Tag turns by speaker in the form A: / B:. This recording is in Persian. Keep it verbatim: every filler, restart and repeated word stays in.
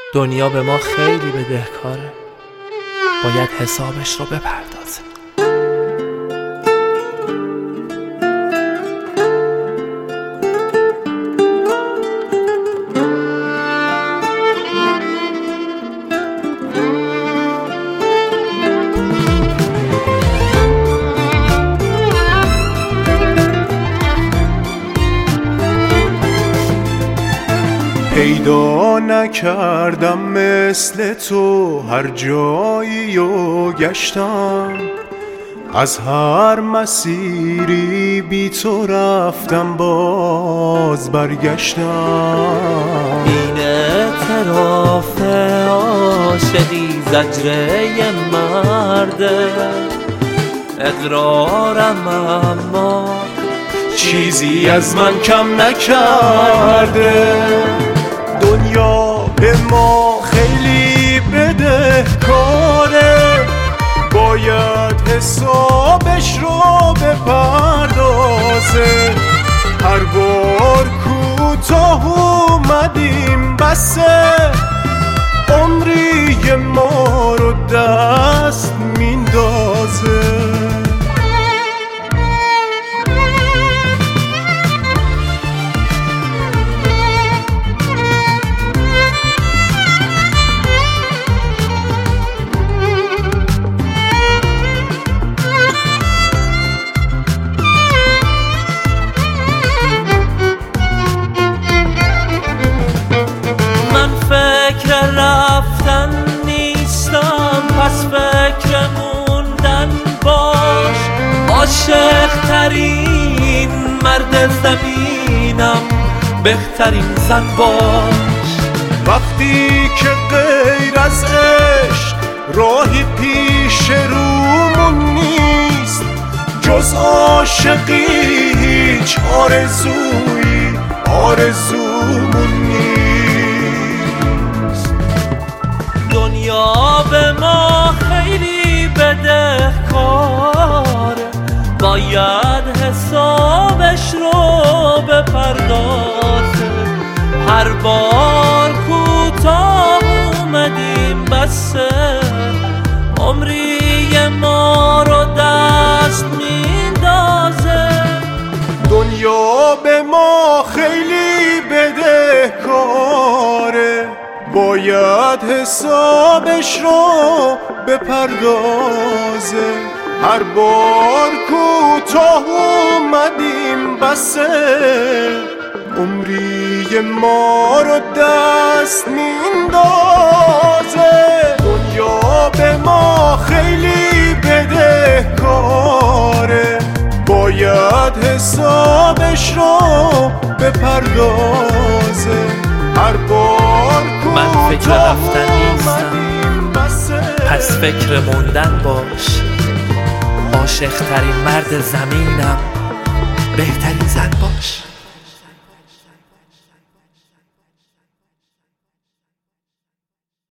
A: دنیا به ما خیلی بدهکاره، باید حسابش رو بپردازه.
B: پیدا نکردم مثل تو هر جایی و گشتم، از هر مسیری بی تو رفتم باز برگشتم.
A: این اعتراف عاشقی زجره مرده، اقرارم اما
B: چیزی از من کم نکرده. دنیا به ما خیلی بدهکاره، باید حسابش رو بپردازه. هر بار کوتاه اومدیم بسه، عمری ما رو دست میندازه.
A: رفتن نیستم، پس فکر موندن باش. عاشق ترین مرد زمینم، بهترین زن باش.
B: وقتی که غیر از عشق راهی پیش رومون نیست، جز عاشقی هیچ آرزویی آرزومون نیست.
A: دنیا به ما خیلی بدهکاره، باید حسابش رو بپردازه. هر بار کوتاه اومدیم بسه، عمری ما رو دست میندازه.
B: دنیا به ما خیلی بدهکاره، باید حسابش رو بپردازه. هر بار کوتاه اومدیم بسه، عمری ما رو دست میندازه. دنیا به ما خیلی بدهکاره، باید حسابش رو بپردازه. هر بار
A: من فکر رفتن نیستم، پس فکر موندن باش. عاشق ترین مرد زمینم، بهترین زن باش.